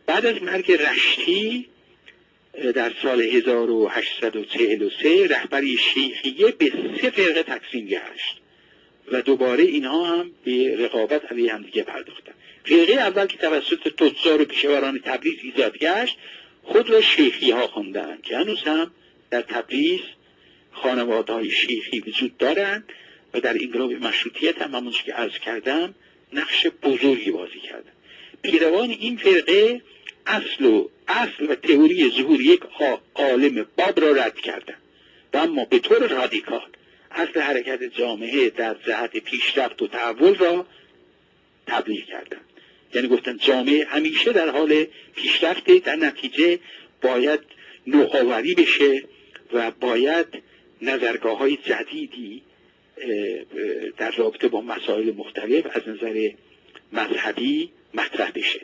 بعد از مرگ رشتی در سال 1843 رهبری شیخیه به 3 فرقه تقسیم گشت و دوباره اینها هم به رقابت علیه هم دیگه پرداختن. فرقه اول که توسط تجار و پیشوران تبریز ایجاد گشت خود را شیخی ها خواندند که هنوز هم در تبریز خانواده‌های شیخی وجود دارند و در انقلاب مشروطیت هم همونش که عرض کردم نقش بزرگی بازی کردند. پیروان این فرقه اصل و تئوری ظهور یک عالم باب را رد کردند و اما به طور رادیکال اصل حرکت جامعه در جهت پیشرفت و تحول را تبلیغ کردند. یعنی گفتن جامعه همیشه در حال پیشرفته، در نتیجه باید نوآوری بشه و باید نظرگاه‌های جدیدی در رابطه با مسائل مختلف از نظر مذهبی مطرح بشه.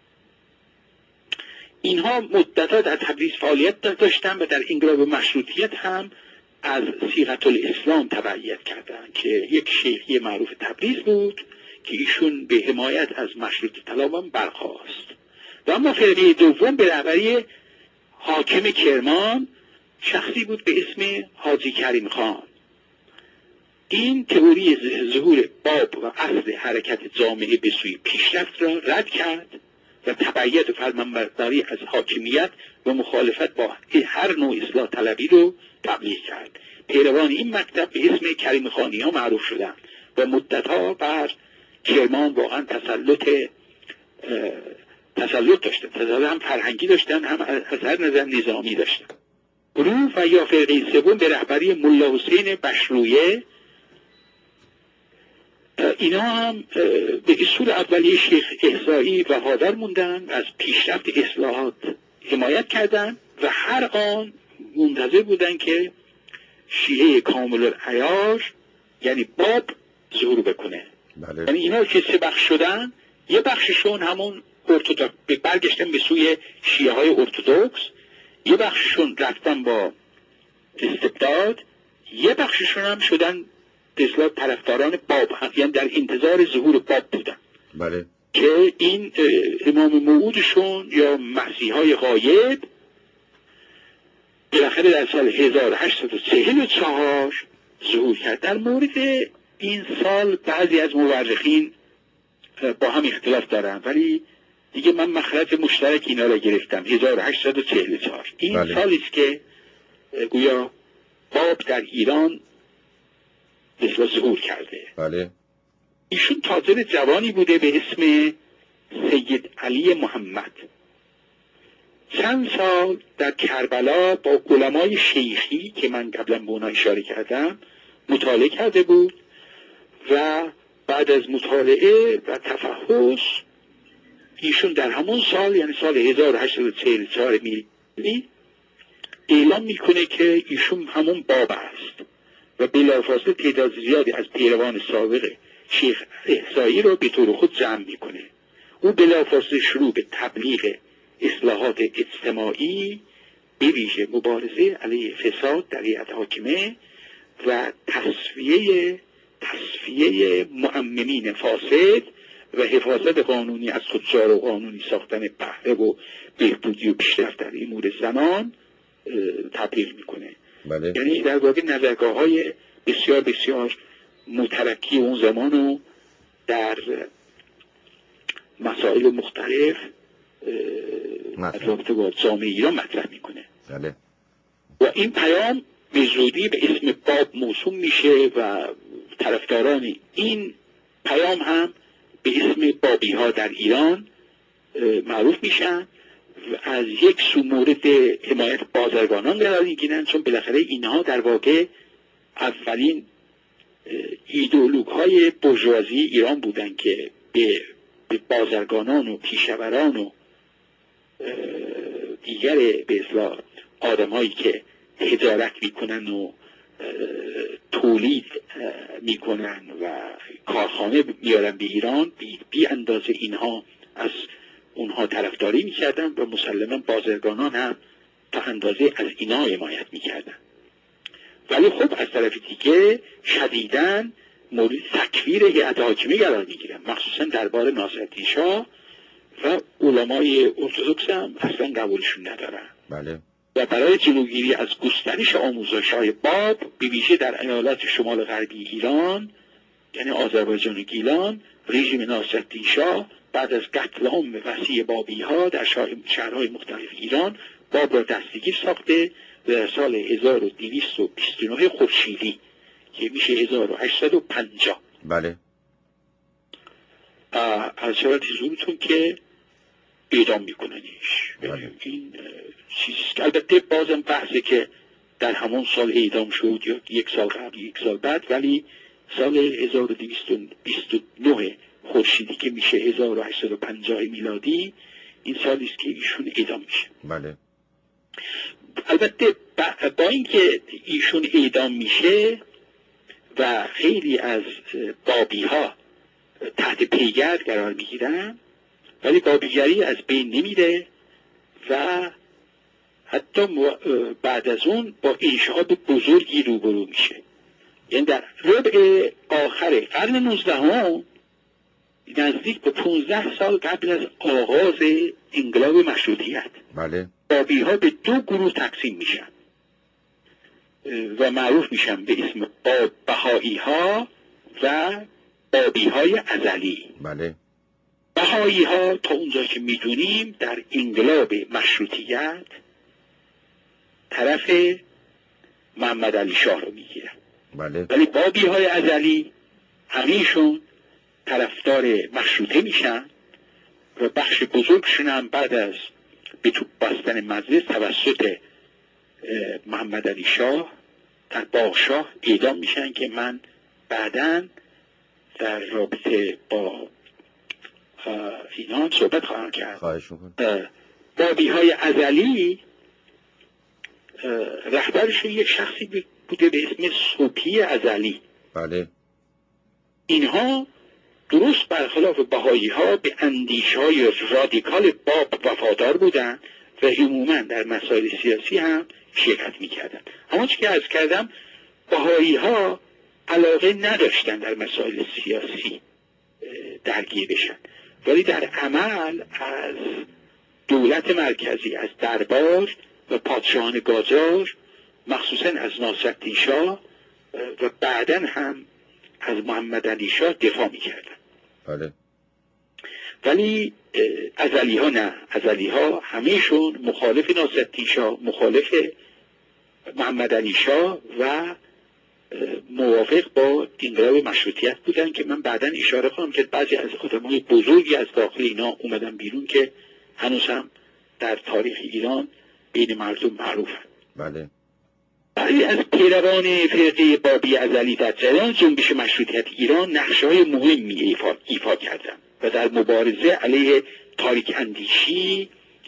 اینها مدت‌ها در تبریز فعالیت داشتن و در انقلاب مشروطیت هم از صیغة الاسلام تبعیت کردند که یک شیخی معروف تبریز بود که ایشون به حمایت از مشروطه طلبان برخاست. و اما فرقه دوم به رهبری حاکم کرمان شخصی بود به اسم حاجی کریم خان. این تئوری ظهور باب و اصل حرکت جامعه به سوی پیشرفت را رد کرد و تبعیت و فرمانبرداری از حاکمیت و مخالفت با هر نوع اصلاح طلبی رو تبلیغ کرد. پیروان این مکتب به اسم کریم خانی ها معروف شدند و مدتها بر کرمان واقعا تسلط داشتن، تسلط هم فرهنگی داشتن، هم از هر نظر نظامی داشتن. گروه و یا فرقه سوم به رهبری ملا حسین بشرویه، اینا هم به اصول اولیه شیخ احصایی و حاضر موندن، از پیشرفت اصلاحات حمایت کردند و هر آن منتظر بودن که شیعه کامل العیاش یعنی باب ظهور بکنه. بله. یعنی اینا که 3 بخش شدن، یه بخششون همون ارتدوکس برگشتن به سوی شیعه های ارتدوکس، یه بخششون رفتن با استبداد، یه بخششون هم شدن به اصطلاح طرفداران باب، یعنی در انتظار ظهور باب بودن. بله. که این امام موعودشون یا مسیحای غایب بالاخره در سال 1844 ظهور کرد. در مورد این سال بعضی از مورخین با هم اختلاف دارن، ولی دیگه من مخرج مشترک اینا را گرفتم، 1844. این بله. سالی است که گویا باب در ایران مثلا ظهور کرده. بله. ایشون تاجر جوانی بوده به اسم سید علی محمد. چند سال در کربلا با علمای شیخی که من قبلا به اونها اشاره کردم مطالعه کرده بود و بعد از مطالعه و تفحص ایشون در همون سال، یعنی سال 1844 میلادی، اعلام میکنه که ایشون همون باب است و بلافاصله تعداد زیادی از پیروان سابق شیخ احصایی رو به طور خود جمع میکنه. او بلافاصله شروع به تبلیغ اصلاحات اجتماعی، به ویژه مبارزه علیه فساد در هیئت حاکمه و تصفیه معممین فاسد و حفاظت قانونی از تجار و قانونی ساختن بهره و بهبودی و پیشرفت در امور زنان تبلیغ میکنه. بله. یعنی در واقع نظرگاه‌های بسیار بسیار مترکی اون زمانو در مسائل مختلف رابطه با جامعه ایران مطرح میکنه. بله. و این پیام به زودی به اسم باب موسوم میشه و طرفداران این پیام هم به اسم بابی ها در ایران معروف میشن و از یک سو مورد حمایت بازرگانان قرار میگیرن، چون بالاخره اینها در واقع اولین ایدئولوگ های بورژوازی ایران بودن که به بازرگانان و پیشوران و دیگر به اصطلاح آدمایی که تجارت میکنن و تولید میکنن و کارخانه میارن به ایران، بی اندازه اینها از اونها طرفداری میکردن و مسلما بازرگانان هم تا اندازه از اینها حمایت میکردن. ولی خب از طرف دیگه شدیداً مورد تکفیر هیئت حاکمه قرار میگیرن، مخصوصا دربار ناصرالدین شاه و علمای ارتدوکس هم اصلا قبولشون ندارن. بله. و برای جلوگیری از گسترش آموزش‌های باب به ویژه در ایالات شمال غربی ایران یعنی آذربایجان و گیلان، رژیم ناصرالدین شاه بعد از قتل عام وسیع بابی‌ها در شهرهای مختلف ایران باب را دستگیر ساخته و در سال 1229 خورشیدی که میشه 1850 بله از شرط حضورتون که اعدام میکننش. بله. این چیزیست که البته بازم بحثه که در همون سال اعدام شد یا یک سال قبل یک سال بعد، ولی سال 1229 خورشیدی که میشه 1850 میلادی این سالی است که ایشون اعدام میشه. بله. البته با اینکه ایشون اعدام میشه و خیلی از بابی ها تحت پیگرد قرار میگیرن، ولی بابیگری از بین نمیره و حتی بعد از اون با انشعاب بزرگی روبرو میشه. یعنی در ربع آخر قرن 19 نزدیک به 15 سال قبل از آغاز انقلاب مشروطیت بله. بابی ها به دو گروه تقسیم میشن و معروف میشن به اسم بهایی ها و بابی های ازلی. بله. بهایی ها تا اونجا که میدونیم در انقلاب مشروطیت طرف محمد علی شاه رو میگیرن. بله. ولی بابی های ازلی همیشون طرفدار مشروطه میشن و بخش بزرگشون هم بعد از به توپ بستن مجلس توسط محمد علی شاه در باغشاه اعدام میشن که من بعداً در رابطه با اینا هم صحبت خواهم کرد. خواهش میکنم. بابی های ازلی رهبرشون یک شخصی بوده به اسم صوفی ازلی. بله. اینها درست برخلاف بهایی ها به اندیش های رادیکال باب وفادار بودن و عموما در مسائل سیاسی هم شرکت میکردن. همونچه که عرض کردم بهایی ها علاقه نداشتن در مسائل سیاسی درگیر بشن، ولی در عمل از دولت مرکزی، از دربار و پادشاهان قاجار، مخصوصا از ناصرالدین شاه و بعداً هم از محمد علی شاه دفاع میکردن. بله. ولی ازلی ها نه، ازلی ها همیشون مخالف ناصرالدین شاه، مخالف محمد علی شاه و موافق با انقلاب مشروطیت بودن که من بعداً اشاره خواهم کرد بعضی از آدمای بزرگی از داخل اینا اومدن بیرون که هنوز هم در تاریخ ایران بین مردم معروفن. بله. بعضی از پیروان فرقه بابی ازلی در جریان جنبش مشروطیت ایران نقشه‌های مهمی ایفا کردند و در مبارزه علیه تاریک اندیشی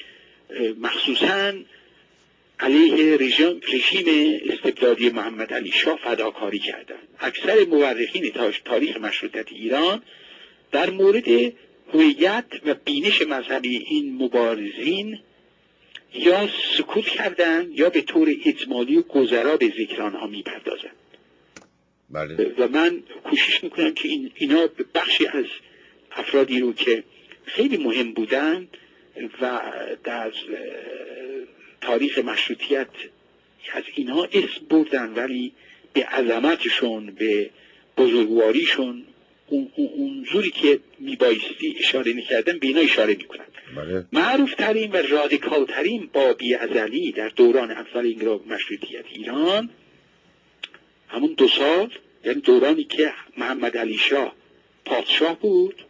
مخصوصاً علیه رژیم استبدادی محمد علی شاه فداکاری کردند. اکثر مورخین تاریخ مشروطیت ایران در مورد هویت و بینش مذهبی این مبارزین یا سکوت کردند یا به طور اجمالی و گذرا به ذکر آنها میپردازند. بله. و من کوشش میکنم که اینا بخشی از افرادی رو که خیلی مهم بودن و در تاریخ مشروطیت از اینها اسم بردن ولی به عظمتشون، به بزرگواریشون اونجوری که میبایستی اشاره نکردن به اینا اشاره میکنن. بله. معروف ترین و رادیکال ترین بابی ازلی در دوران اول انقلاب مشروطیت ایران همون 2 سال، یعنی دورانی که محمد علی شاه پادشاه بود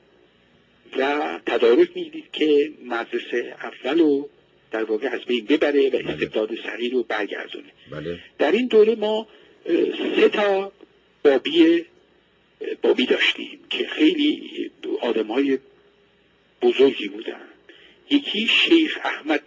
و تدارک میدید که مدرسه اولو در واقع از بین ببره و استبداد صغیر رو برگردونه. بله. در این دوره ما 3 تا بابی داشتیم که خیلی آدم‌های بزرگی بودن. یکی شیخ احمد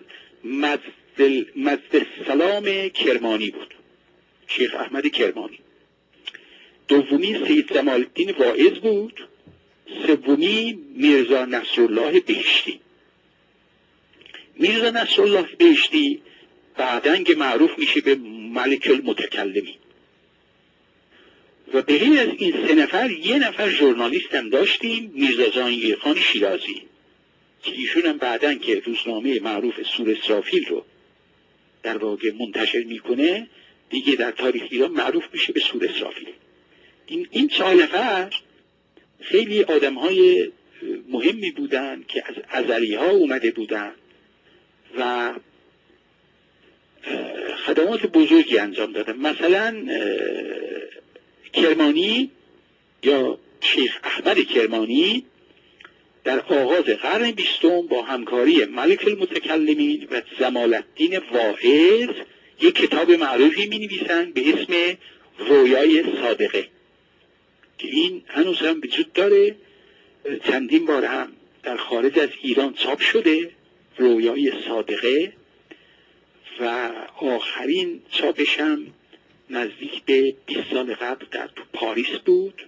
مجد السلام کرمانی بود، شیخ احمد کرمانی. دومی سید جمال الدین واعظ بود. سومی میرزا نصرالله بهشتی. میرزا نصرالله بهشتی بعداً که معروف میشه به ملک المتکلمین. و به غیر از این 3 نفر 1 نفر ژورنالیست هم داشتیم، میرزا جهانگیرخان شیرازی. که ایشون هم بعداً که روزنامه معروف سور اسرافیل رو در واقع منتشر میکنه دیگه در تاریخ ایران معروف میشه به سور اسرافیل. این 4 نفر خیلی آدم‌های مهمی بودن که از ازلی‌ها اومده بودن و خدمات بزرگی انجام دادن. مثلا کرمانی یا شیخ احمد کرمانی در آغاز قرن 20 با همکاری ملک المتکلمین و جمال‌الدین واعظ یک کتاب معروفی می‌نویسند به اسم رویای صادقه که این هنوز هم وجود داره، چندین بار هم در خارج از ایران چاپ شده، رویای صادقه، و آخرین چاپش هم نزدیک به 20 سال قبل در پاریس بود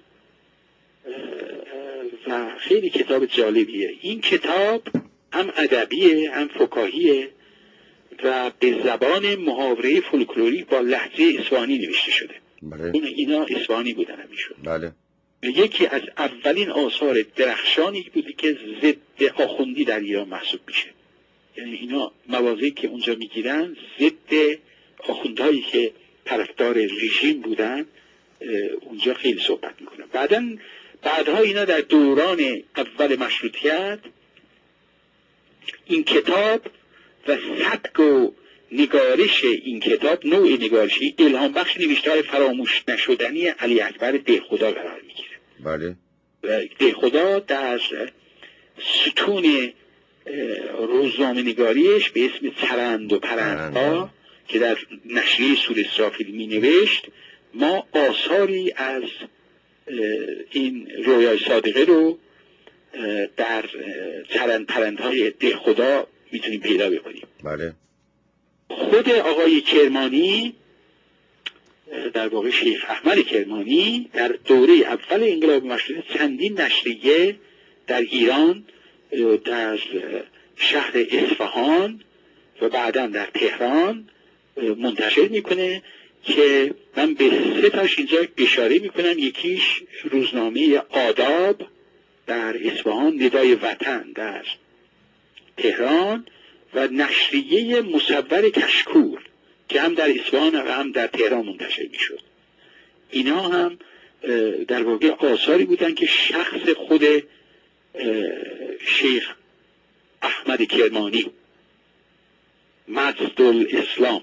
و خیلی کتاب جالبیه. این کتاب هم ادبیه هم فکاهیه و به زبان محاوره فولکلوریک با لهجه اصفهانی نوشته شده. بله. اینا اصفهانی بودن همیشون. بله. یکی از اولین آثار درخشانی بودی که ضد آخوندی در ایران محسوب میشه. یعنی اینا مواضعی که اونجا میگیرن ضد آخوندهایی که طرفدار رژیم بودن اونجا خیلی صحبت میکنن. بعدها اینا در دوران اول مشروطیت این کتاب و سبک و نگارش این کتاب، نوع نگارشی الهام بخش نوشته‌های فراموش نشدنی علی اکبر دهخدا قرار میگیره. بله. و دهخدا در ستون روزنامه نگاریش به اسم چرند و پرندها که در نشریه سور اسرافیل می نوشت، ما آثاری از این رویای صادقه رو در چرند پرندهای دهخدا میتونیم پیدا بکنیم. بله. خود آقای کرمانی، در واقع شیخ احمد کرمانی، در دوره اول انقلاب مشروطه چندین نشریه در ایران، در شهر اصفهان و بعدا در تهران منتشر میکنه که من به 3 تاش اینجا اشاره میکنم. یکیش روزنامه آداب در اصفهان، ندای وطن در تهران و نشریه مصور کشکور که هم در اصفهان و هم در تهران منتشر میشد. اینا هم در واقع آثاری بودن که شخص خود شیخ احمد کرمانی مجد الاسلام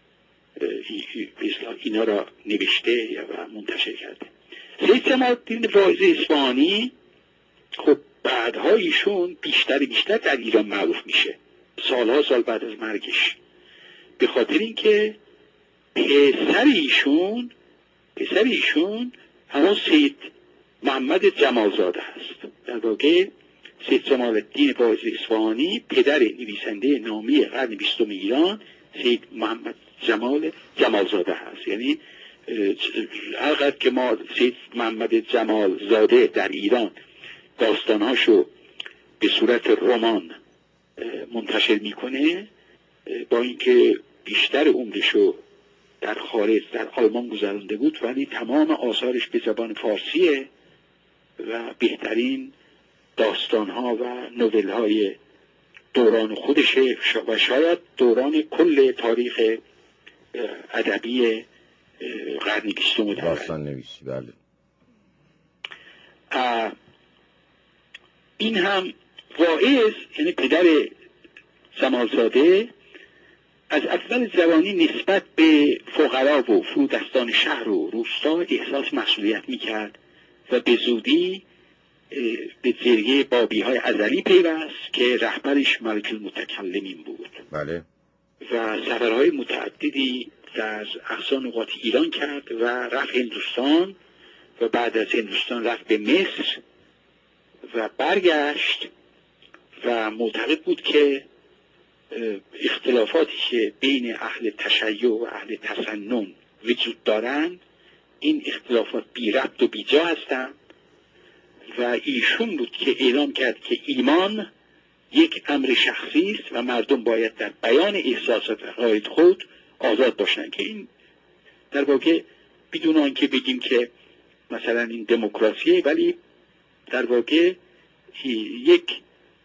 اینا را نوشته و منتشر کرده. سید جمال‌الدین واعظ اصفهانی خب بعدها ایشون بیشتر در ایران معروف میشه، سالها سال بعد از مرگش، به خاطر اینکه پسر ایشون همون سید محمد جمالزاده هست. در واقع سید جمال‌الدین واعظ اصفهانی پدر نویسنده نامی قرن 20 ایران سید محمد جمالزاده هست. یعنی هرقدر که ما سید محمد جمالزاده در ایران داستانهاشو به صورت رمان منتشر میکنه، با اینکه بیشتر عمرشو در خارج در آلمان گذرانده بود، ولی تمام آثارش به زبان فارسیه و بهترین داستانها و نوول‌های دوران خودشه و شاید دوران کل تاریخ ادبی قرن 20 داستان نویسی. بله. این هم واعظ یعنی پدر جمالزاده از اول جوانی نسبت به فقرا و فرودستان شهر و روستا احساس مسئولیت میکرد و به زودی به جریه بابی های ازلی پیوست که رهبرش ملک المتکلمین بود. بله. و سفرهای متعددی در اقصا نقاط ایران کرد و رفت هندوستان و بعد از هندوستان رفت به مصر و برگشت و معتقد بود که اختلافاتی که بین اهل تشیع و اهل تسنن وجود دارند این اختلافات بی ربط و بی جا هستند و ایشون بود که اعلام کرد که ایمان یک امر شخصی است و مردم باید در بیان احساسات و عقاید خود آزاد باشند. که این در واقع بدون آنکه بگیم که مثلا این دموکراسیه، ولی در واقع یک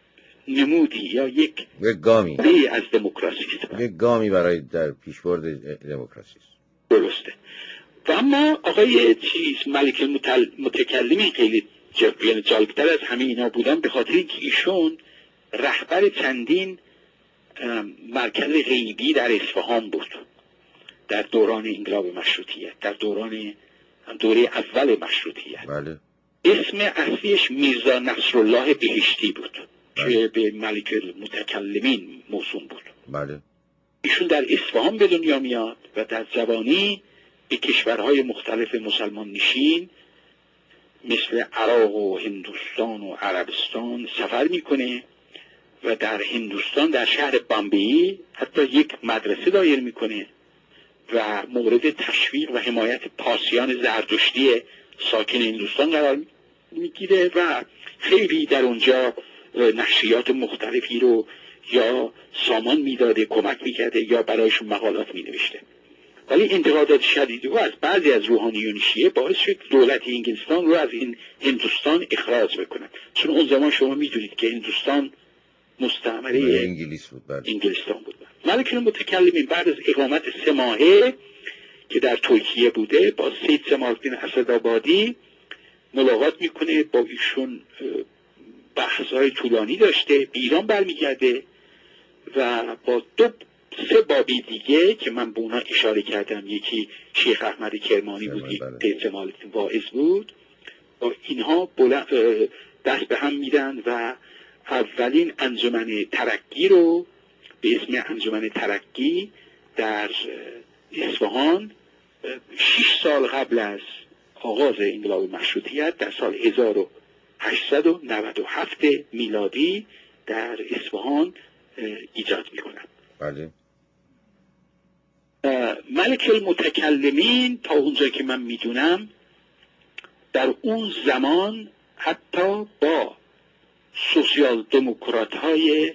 نمودی یا یک گامی از دموکراسی است، یک گامی برای در پیشبرد دموکراسی است. درسته. و اما آقای ملک المتکلمین خیلی جالبتر از همه اینا بودن، به خاطر اینکه ایشون رهبر چندین مرکز غیبی در اصفهان بود در دوران انقلاب مشروطیت، در دوره اول مشروطیت. بله. اسم اصلیش میرزا نصرالله بهشتی بود. بله. که به ملک المتکلمین موسوم بود. بله. ایشون در اصفهان به دنیا میاد و در جوانی به کشورهای مختلف مسلمان نشین مثل عراق و هندوستان و عربستان سفر میکنه و در هندوستان در شهر بامبئی حتی یک مدرسه دایر میکنه و مورد تشویق و حمایت پارسیان زرتشتی ساکن هندوستان قرار میگیره و خیلی در اونجا نشریات مختلفی رو یا سامان میداده، کمک میکرده یا برایشون مقالات مینوشته. ولی انتقادات شدیدی و از بعضی از روحانیون شیعه باعث شد دولت انگلستان رو از این هندوستان اخراج بکنن، چون اون زمان شما میدونید که هندوستان مستعمره انگلیس بود. انگلستان بود. ملک المتکلمین بعد از اقامت 3 ماهه که در ترکیه بوده با سید جمال‌الدین اسدآبادی ملاقات میکنه، با ایشون بحث‌های طولانی داشته، به ایران برمیگرده و با 3 بابی دیگه که من به اونا اشاره کردم، یکی شیخ احمد کرمانی بود، یکی جمال‌الدین واعظ بود، با اینها دست به هم میدن و اولین انجمن ترقی رو به اسم انجمن ترقی در اصفهان 6 سال قبل از آغاز انقلاب مشروطیت در سال 1897 میلادی در اصفهان ایجاد میکنن. بله. ملک المتکلمین تا اونجا که من میدونم در اون زمان حتی با سوسیال دموکرات های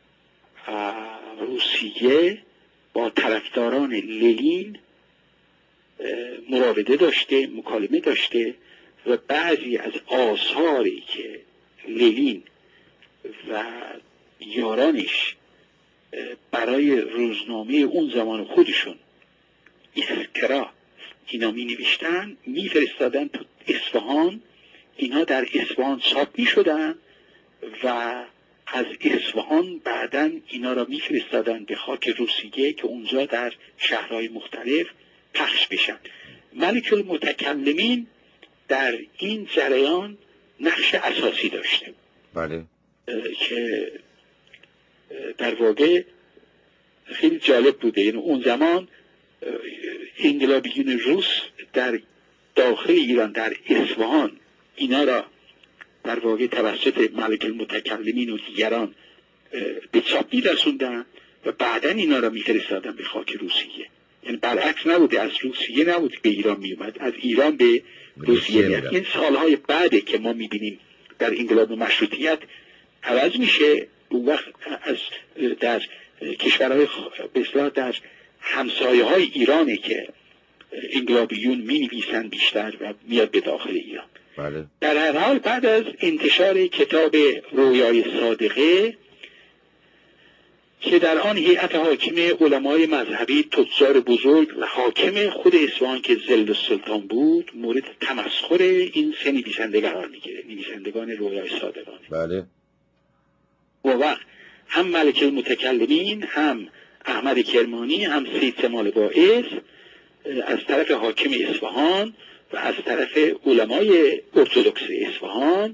روسیه، با طرفداران لنین مراوده داشته، مکالمه داشته و بعضی از آثاری که لنین و یارانش برای روزنامه اون زمان خودشون اسکرا اینا می نوشتن می فرستادن تو اصفهان، اینا در اصفهان چاپ می شدن و از اصفهان بعداً اینا را می فرستادن به خاک روسیه که اونجا در شهرهای مختلف پخش بشن. ملک المتکلمین در این جریان نقش اساسی داشته. بله. که در واقع خیلی جالب بوده، یعنی اون زمان انقلابیون روس در داخل ایران در اصفهان اینا را در واقع توسط ملک المتکلمین و دیگران به چاپ می‌رسوندن و بعداً اینا را می‌فرستادن به خاک روسیه. یعنی برعکس نبوده، از روسیه نبود به ایران میومد، از ایران به روسیه میاد. این سالهای بعده که ما میبینیم در انقلاب مشروطیت عوض میشه. اون وقت از در کشورهای بسیار در همسایه های ایرانه که انقلابیون می نویسن بیشتر و میاد به داخل ایران. بله. در هر حال بعد از انتشار کتاب رویای صادقه که در آن هیئت حاکم علمای مذهبی، تجار بزرگ و حاکم خود اصفهان که ظل السلطان بود مورد تمسخر این 3 نویسنده قرار میگیره، نویسندگان رویای صادقانه. بله. و وقت هم ملک المتکلمین، هم احمد کرمانی، هم سید جمال واعظ از طرف حاکم اصفهان و از طرف علمای ارتدوکس اصفهان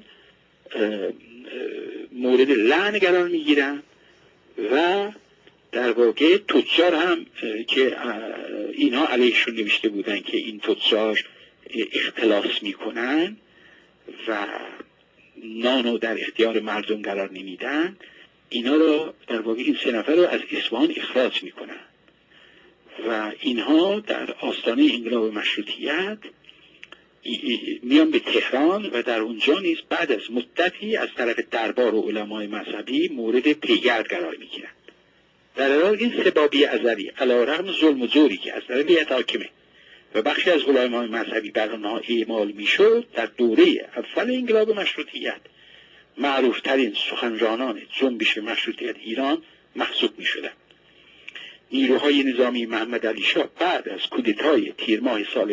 مورد لعن قرار میگیرن و در واقع تجار هم که اینها علیهشون نوشته بودن که این تجار اختلاس میکنن و نانو در اختیار مردم قرار نمیدن، اینا رو در واقع این 3 نفر رو از اصفهان اخراج میکنن و اینها در آستانه انقلاب مشروطیت میان به تهران و در اونجا نیز بعد از مدتی از طرف دربار و علمای مذهبی مورد پیگرد قرار میگیرند. در حال این 3 بابی ازلی علیرغم ظلم و جوری که از طرف هیئت حاکمه و بخشی از علمای مذهبی بر آنها اعمال میشد، در دوره اول انقلاب مشروطیت معروفترین سخنرانان جنبش مشروطیت ایران محسوب می شدند. نیروهای نظامی محمد علی شاه بعد از کودتای تیر ماه سال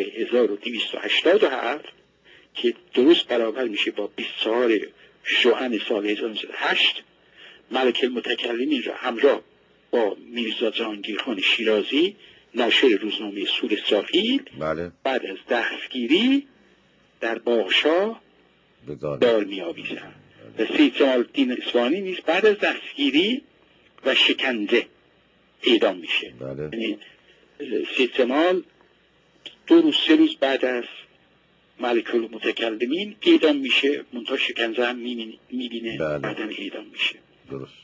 1287 که درست برابر میشه با 24 شعن سال 1908 ملک المتکلمین را همراه با میرزا جهانگیرخان شیرازی ناشر روزنامه سور ساحیل بعد از دستگیری در باغشاه دار می آویزند و سید جمال الدین اصفهانی نیز بعد از دستگیری و شکنجه اعدام میشه. یعنی سید جمال 2 روز 3 روز بعد از ملک المتکلمین اعدام میشه، منتها شکنجه هم میبینه بعدن اعدام میشه. درست.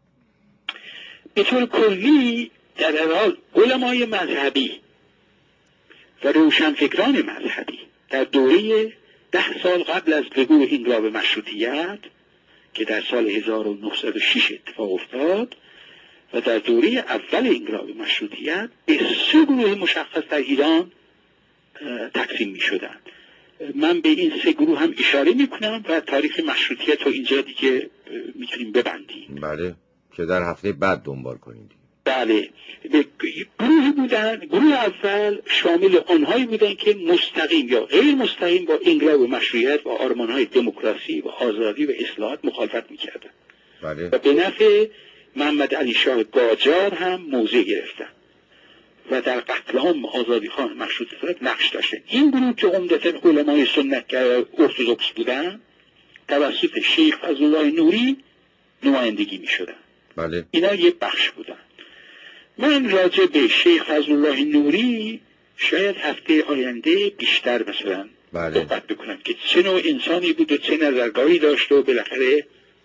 به طور کلی در هر حال علمای مذهبی و روشنفکران مذهبی در دوره 10 سال قبل از وقوع انقلاب مشروطیت که در سال 1906 اتفاق افتاد و در دوره اول انقلاب مشروطیت به 3 گروه مشخص در ایران تقسیم می شدند. من به این 3 گروه هم اشاره می کنم و تاریخ مشروطیت رو اینجا دیگه میتونیم ببندیم. بله، که در هفته بعد دنبال کنید. بله، گروهی بودن. گروه اول شامل آنهایی بودند که مستقیم یا غیر مستقیم با انقلاب مشروطیت و آرمانهای دموکراسی و آزادی و اصلاحات مخالفت میکردند. بله. و به نفع محمد علی شاه قاجار هم موضع گرفتند و در قتل عام آزادیخوان مشروطیت نقش داشتند. این گروه که عمدتاً علمای سنتگرا ارتدوکس بودند توسط شیخ فضلالله نوری نمایندگی میشدند. بله. اینا یک بخش بودند. من راجع به شیخ فضلالله نوری شاید هفته آینده بیشتر مثلا صحبت بکنم که چه نوع انسانی بود و چه نظرگاهی داشت و بالاخره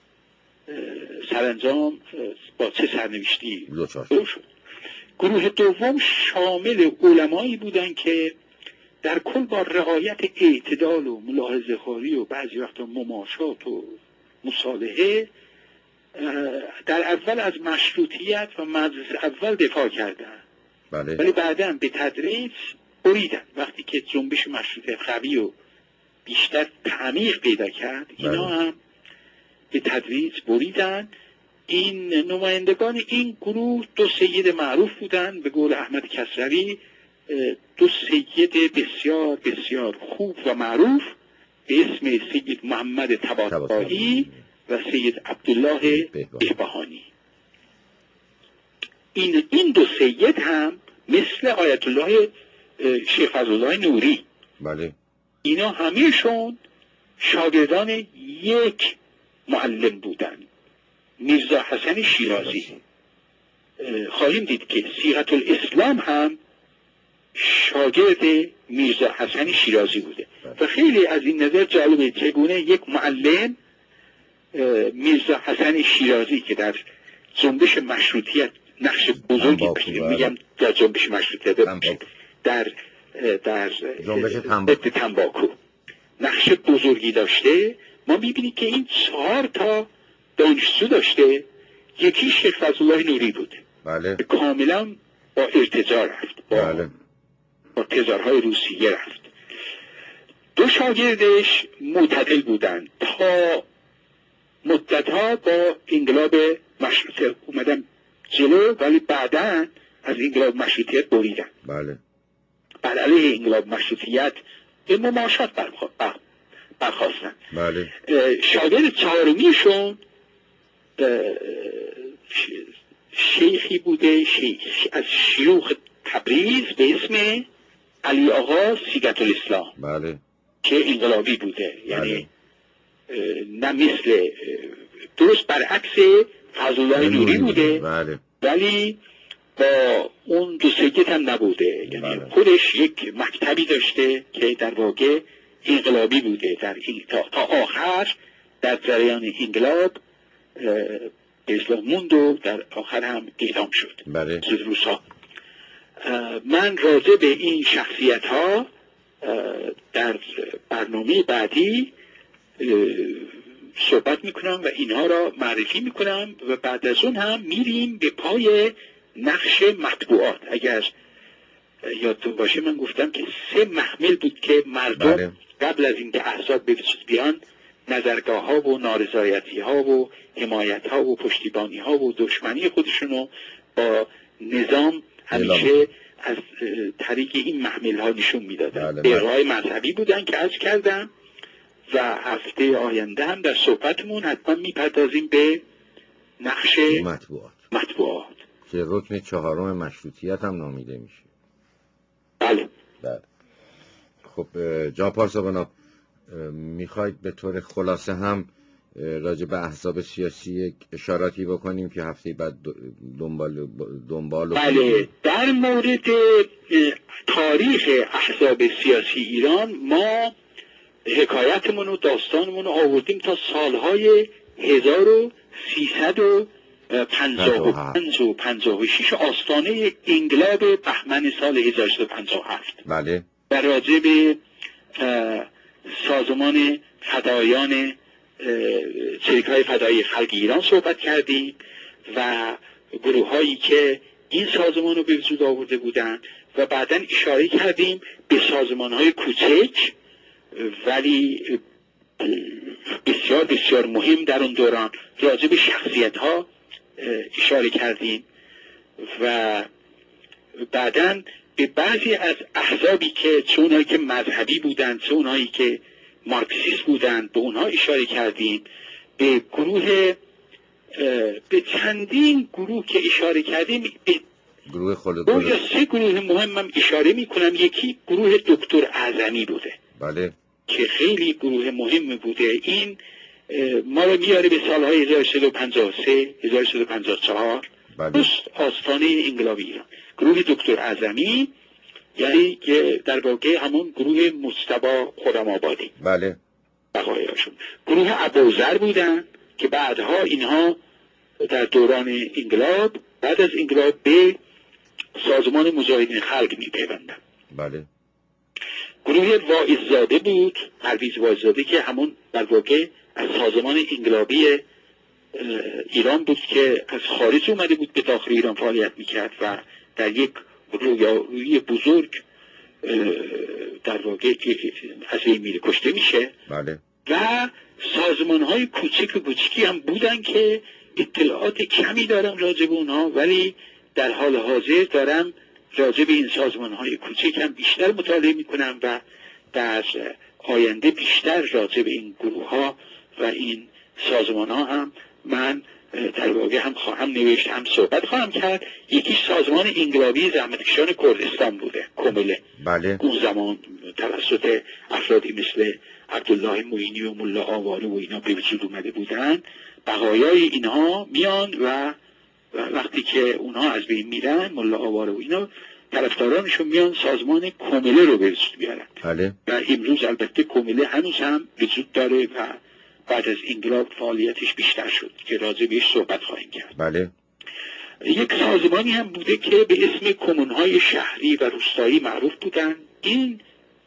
سرانجام با چه سرنوشتی دور شد. گروه دوم شامل علمایی بودند که در کل با رعایت اعتدال و ملاحظه خواری و بعضی وقتا مماشات و مصالحه در اول از مشروطیت و مجلس اول دفاع کردن. بله. ولی بعداً به تدریج بریدن. وقتی که جنبش مشروطیت قوی و بیشتر تعمیق پیدا کرد اینا هم به تدریج بریدن. این نمایندگان این گروه 2 سید معروف بودن، به قول احمد کسروی 2 سید بسیار بسیار خوب و معروف به اسم سید محمد طباطبایی و سید عبدالله بهبهانی. این 2 سید هم مثل آیت الله شیخ فضلالله نوری، بله، اینا همهشون شاگردان یک معلم بودن، میرزا حسن شیرازی. خواهیم دید که صیغة الاسلام هم شاگرد میرزا حسن شیرازی بوده و خیلی از این نظر جالبه چگونه یک معلم میرزا حسن شیرازی که در جنبش مشروطیت نقش بزرگی داشته، میگم در جنبش مشروطیت در ضد تنباکو نقش بزرگی داشته، ما میبینیم که این 4 تا دانشجو داشته. یکی شیخ فضلالله نوری بوده. بله. کاملا با ارتجاع رفت، با تزارهای روسیه رفت. 2 شاگردش معتدل بودن، تا مدتها با انقلاب مشروطیت اومدن جلو ولی بعداً از انقلاب مشروطیت بریدن. بله. بر علیه انقلاب مشروطیت به مماشات برخواستن. بله. شاگرد 4میشون شیخی بوده از شیوخ تبریز به اسم علی آقا صیغة الاسلام. بله. که انقلابی بوده. بله. یعنی نه مثل درست برعکس فضلالله نوری بوده. بله. ولی با اون 2 سید هم نبوده. یعنی خودش یک مکتبی داشته که در واقع انقلابی بوده. تا آخر در جریان انقلاب به اصلاح موند و در آخر هم اعدام شد. بله. روسا. من راجع به این شخصیت ها در برنامه بعدی صحبت میکنم و اینها را معرفی میکنم و بعد از اون هم میریم به پای نقش مطبوعات. اگر یادتون باشه من گفتم که 3 محمل بود که مردم قبل از اینکه احزاب به وجود بیان نظرگاه ها و نارضایتی ها و حمایت ها و پشتیبانی ها و دشمنی خودشونو با نظام همیشه از طریق این محمل ها نشون میدادن. پیروهای مذهبی بودن که عرض کردم و هفته آینده هم در صحبتمون حتما میپردازیم به نقش مطبوعات که رکن 4 مشروطیت هم نامیده میشه. بله. خب جناب پارسا، میخواید به طور خلاصه هم راجع به احزاب سیاسی اشاراتی بکنیم که هفته بعد دنبال بله. در مورد تاریخ احزاب سیاسی ایران ما حکایتمون و داستانمون رو آوردیم تا سالهای 1355 و 56 آستانه انقلاب بهمن سال 1357. بله. و راجع به سازمان فدایان چریک‌های فدایی خلق ایران صحبت کردیم و گروه هایی که این سازمان رو به وجود آورده بودند و بعداً اشاره کردیم به سازمان های کوچک ولی بسیار بسیار مهم در اون دوران. راجع به شخصیت ها اشاره کردیم و بعداً به بعضی از احزابی که چه اونهایی که مذهبی بودند چه اونهایی که مارکسیست بودند به اونها اشاره کردیم. به چندین گروه که اشاره کردیم، به گروه یا 3 گروه مهمم اشاره میکنم. یکی گروه دکتر اعظمی بوده. بله. که خیلی گروه مهم بوده. این ما رو میاره به سالهای 1353 1354 درست آستانه انقلاب ایران. گروه دکتر اعظمی یعنی که در واقع همون گروه مجتبی خرم‌آبادی. بله. بقایاشون. گروه ابوذر بودن که بعدها اینها در دوران انقلاب بعد از انقلاب به سازمان مجاهدین خلق میپیوندن. بله. گروه واعظ‌زاده بود، پرویز واعظ‌زاده که همون در واقع از سازمان انقلابی ایران بود که از خارج اومده بود به داخل ایران فعالیت میکرد و در یک رویارویی بزرگ در واقع از این میره کشته میشه. بله. و سازمان های کوچک و کوچکی هم بودن که اطلاعات کمی دارم راجع به اونها، ولی در حال حاضر دارم راجع به این سازمان های کوچک هم بیشتر مطالعه میکنم و در آینده بیشتر راجع به این گروه ها و این سازمان ها هم من در واقع هم خواهم نوشت هم صحبت خواهم کرد. یکی سازمان انقلابی زحمتکشان کردستان بوده، کمله. بله. اون زمان توسط افرادی مثل عبدالله معینی و ملا آواره و اینا به وجود اومده بودن. بقایای اینها میان و وقتی که اونها از بین میرن، ملا آواره و اینا طرفدارانشون میان سازمان کمله رو به وجود بیارن. بله. و امروز البته کمله هنوز هم وجود داره و بعد از انقلاب فعالیتش بیشتر شد که راجع بهش صحبت خواهیم کرد. بله. یک سازمانی هم بوده که به اسم کمونهای شهری و روستایی معروف بودن. این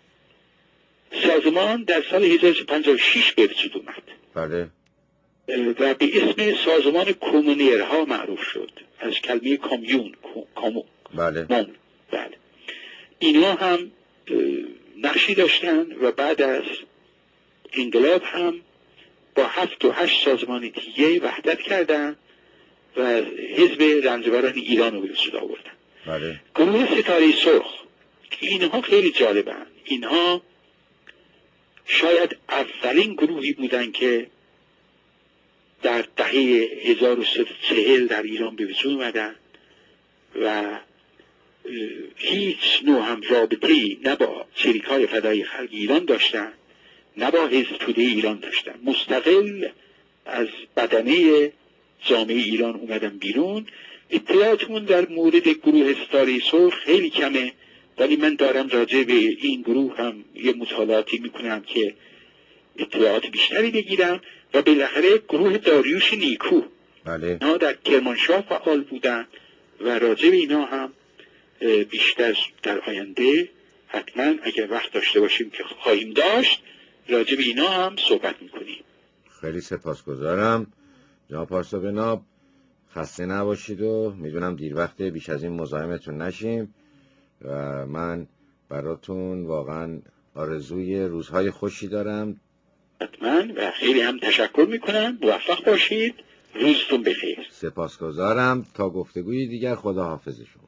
سازمان در سال 1356 به وجود اومد. بله. و به اسم سازمان کمونرها معروف شد، از کلمه کامیون. بله. بله. اینها هم نقشی داشتن و بعد از انقلاب هم با 7 و 8 سازمان دیگه وحدت کردن و حزب رنجبران ایران رو به وجود آوردن. بله. گروه ستاره سرخ، اینها خیلی جالبن. اینها شاید اولین گروهی بودن که در دهه 1340 در ایران به وجود اومدن و هیچ نوع هم رابطه‌ای نه با چریک‌های فدایی خلق ایران داشتن نه با حزب توده ایران داشتن. مستقل از بدنه جامعه ایران اومدن بیرون. اطلاعاتمون در مورد گروه ستاره سرخ خیلی کمه، ولی من دارم راجع به این گروه هم یه مطالعاتی میکنم که اطلاعات بیشتری بگیرم. و بالاخره گروه داریوش نیکو، بله. اینا در کرمانشاه فعال بودن و راجع به اینا هم بیشتر در آینده حتما اگر وقت داشته باشیم که خواهیم داشت راجع به اینا هم صحبت میکنیم. خیلی سپاسگزارم جناب پارسا بناب. خسته نباشید و میدونم دیر وقته، بیش از این مزاحمتون نشیم و من براتون واقعا آرزوی روزهای خوشی دارم حتما و خیلی هم تشکر میکنم. موفق باشید. روزتون بخیر. سپاسگزارم. تا گفتگوی دیگر، خدا حافظ شما.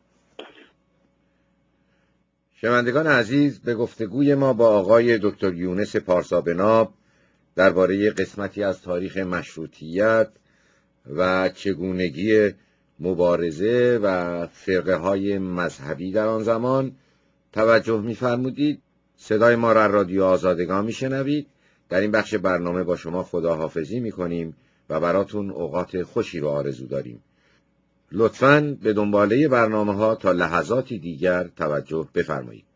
شنوندگان عزیز، به گفتگوی ما با آقای دکتر یونس پارسابناب درباره قسمتی از تاریخ مشروطیت و چگونگی مبارزه و فرقه های مذهبی در آن زمان توجه می‌فرمودید. صدای ما را رادیو آزادگان میشنوید. در این بخش برنامه با شما خداحافظی میکنیم و براتون اوقات خوشی رو آرزو داریم. لطفاً به دنباله برنامه ها تا لحظاتی دیگر توجه بفرمایید.